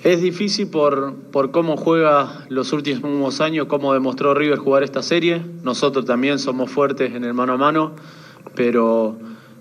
Es difícil por cómo juega los últimos años, cómo demostró River jugar esta serie. Nosotros también somos fuertes en el mano a mano, pero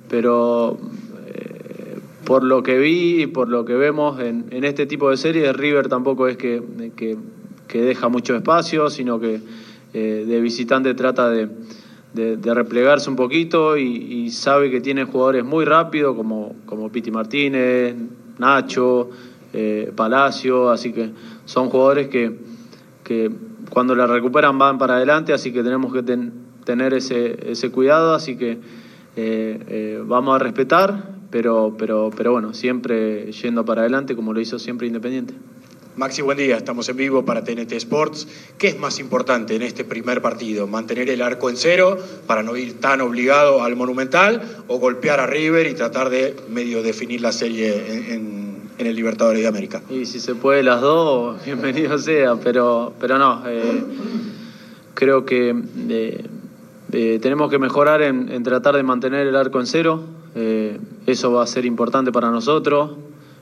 por lo que vi y por lo que vemos en este tipo de series, River tampoco es que deja mucho espacio, sino que de visitante trata de replegarse un poquito y sabe que tiene jugadores muy rápidos como Piti Martínez, Nacho, Palacio, así que son jugadores que cuando la recuperan van para adelante, así que tenemos que tener ese cuidado, así que vamos a respetar, pero bueno, siempre yendo para adelante como lo hizo siempre Independiente. Maxi, buen día, estamos en vivo para TNT Sports. ¿Qué es más importante en este primer partido? ¿Mantener el arco en cero para no ir tan obligado al Monumental o golpear a River y tratar de medio definir la serie en el Libertadores de América? Y si se puede las dos, bienvenido sea, pero no, creo que tenemos que mejorar en tratar de mantener el arco en cero, eso va a ser importante para nosotros.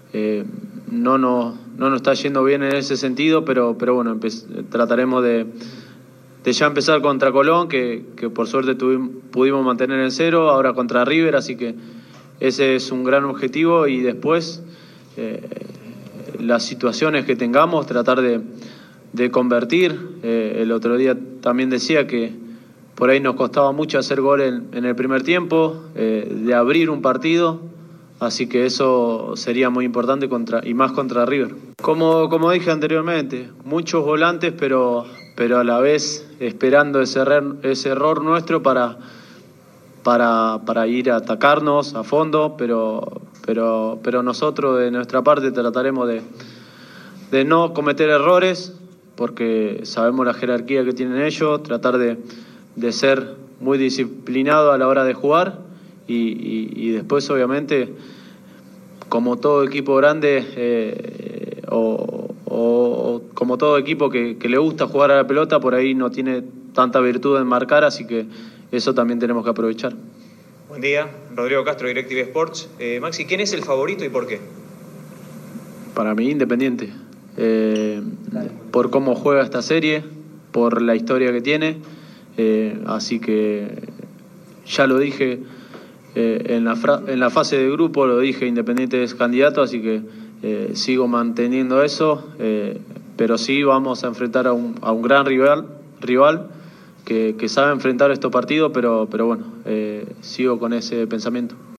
No nos está yendo bien en ese sentido, pero bueno, trataremos de ya empezar contra Colón, que por suerte pudimos mantener en cero, ahora contra River, así que ese es un gran objetivo y después las situaciones que tengamos, tratar de convertir. El otro día también decía que por ahí nos costaba mucho hacer gol en el primer tiempo, de abrir un partido. Así que eso sería muy importante y más contra River. Como dije anteriormente, muchos volantes, pero a la vez esperando ese error nuestro para ir a atacarnos a fondo, pero nosotros de nuestra parte trataremos de no cometer errores, porque sabemos la jerarquía que tienen ellos, tratar de ser muy disciplinado a la hora de jugar. Y después, obviamente, como todo equipo grande o como todo equipo que le gusta jugar a la pelota, por ahí no tiene tanta virtud en marcar, así que eso también tenemos que aprovechar. Buen día, Rodrigo Castro, DirecTV Sports. Maxi, ¿quién es el favorito y por qué? Para mí, Independiente. Por cómo juega esta serie, por la historia que tiene, así que ya lo dije. En la fase de grupo lo dije, Independiente es candidato, así que sigo manteniendo eso, pero sí vamos a enfrentar a un gran rival que sabe enfrentar estos partidos, pero bueno, sigo con ese pensamiento.